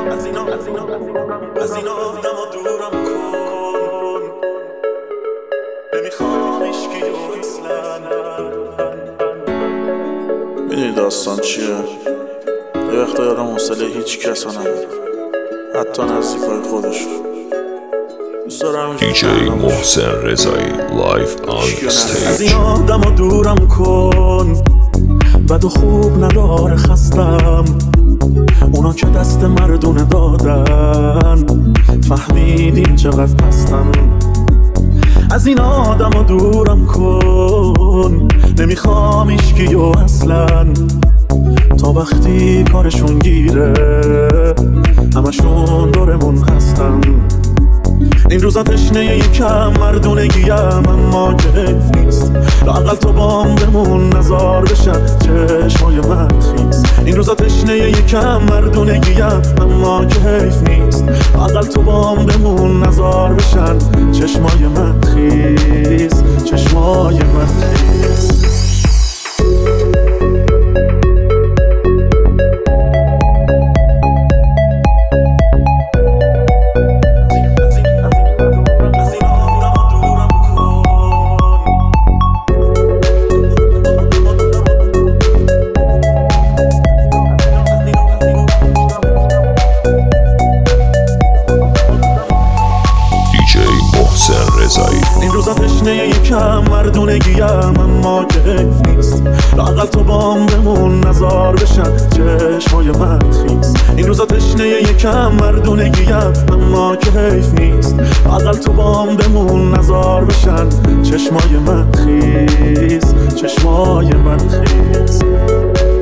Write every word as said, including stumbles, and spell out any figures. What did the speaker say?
از اینا از اینا از اینا آدم و دورم کن. نمیخوام هیچکی و اصلا. میدونی داستان چیه؟ یه وقتا یادم حوصله هیچ کس نداره، حتی نزدیکای خودش. دوست دارم دی جی محسن رضایی لایف آن استیج. از این آدم و دورم کن، بد و خوب نداره خستم. اونا که دست مردونه دادن، فهمیدین چقدر پستم. از این آدم و دورم کن، نمیخوام ایشکیو اصلا. تا وقتی کارشون گیره، همشون دورمون هستن. این روزا تشنه یکم مردونگیم، اما کیف نیست. لااقل تو بام بمون نزار بشن چشمای من خیز. این روزا تشنه یکم مردونگیم، اما کیف نیست. لااقل تو بام بمون نزار بشن چشمای من خیز. چشمای من خیز. این روزا تشنه یکم مردونگیم، اما کیف نیست. لااقل تو بام بمون نزار بشن چشمای من خیز. این روزا تشنه یکم مردونگیم، اما کیف نیست. لااقل تو بام بمون نزار بشن چشمای من خیز. چشمای من خیز.